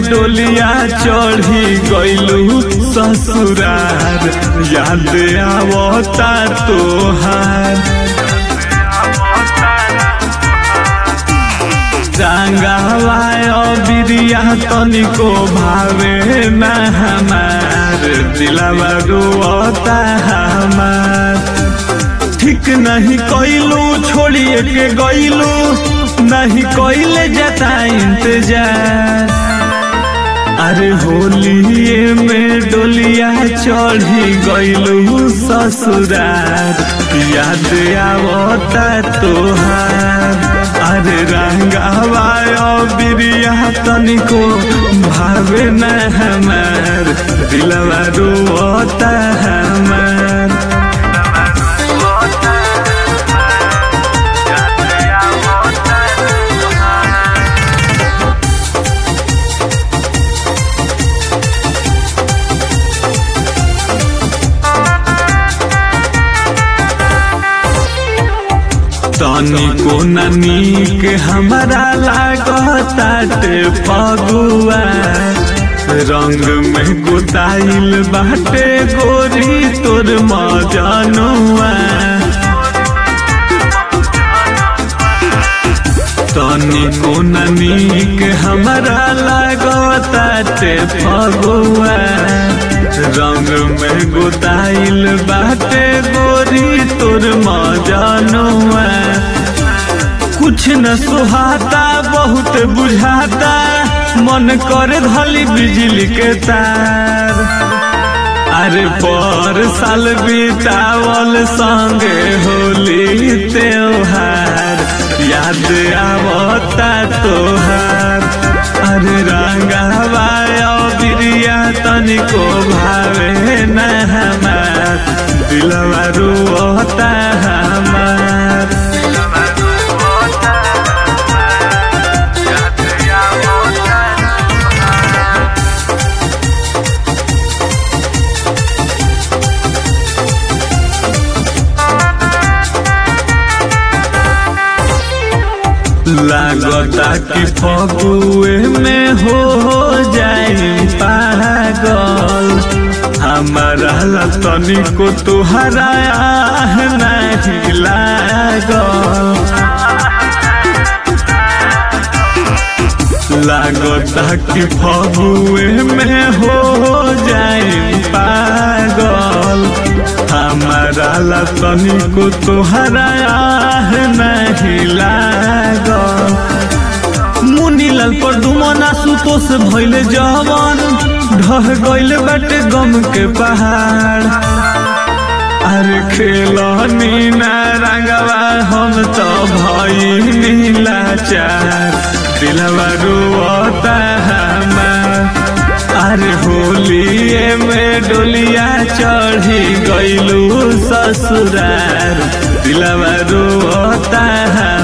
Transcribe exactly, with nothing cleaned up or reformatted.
डोलिया चढ़ी गइलू ससुरार, याद आवता तोहार। रंगावा बिरिया तनिको भावे ना हमार, दिलवा रोता हमार। ठीक नहीं कइलू छोड़िए के गइलू, नहीं कइले जाता इंतजार। अरे होलिए में डोलिया चढ़ी गइलू ससुरार, याद आवता तोहार। अरे रंगावा बिरिया तनिको भावे न हमार, दिलवा रोता हमार। तनिको नीक हमारा लागताटे फगुआ, रंग में गुताइल बाटे गोरी तोर मजनुआ। तनिको नीक हमारा लागताटे फगुआ, रंग में गुताइल बाटे गोरी तोर मजनुआ। कुछ न सुहाता बहुत बुझाता, मन कर धली बिजली के तार। अरे पर साल बितावल संगे होली त्योहार, याद आवता तोहार। अरे रंगावा बिरिया तनिको भावे न हमार, दिलवा रोता हमार। लागता कि फगुए में हो जाई पागल, हमारा तनिको तुहरा नहीं लागल। लागता कि फगुए में हो जाई पागल, हमारा तनिको तुहरा नहीं लागल। मुनीलाल पर दुमना सुतोष भइले जवन, ढह गइल बाटे गम के पहाड़। अरे खेलनी ना रंगवा हम तो भइनी लाचार, दिलवा रोता हमार। अरे होलिए में डोलिया चढ़ी गइलू ससुरार, दिलवा रोता है।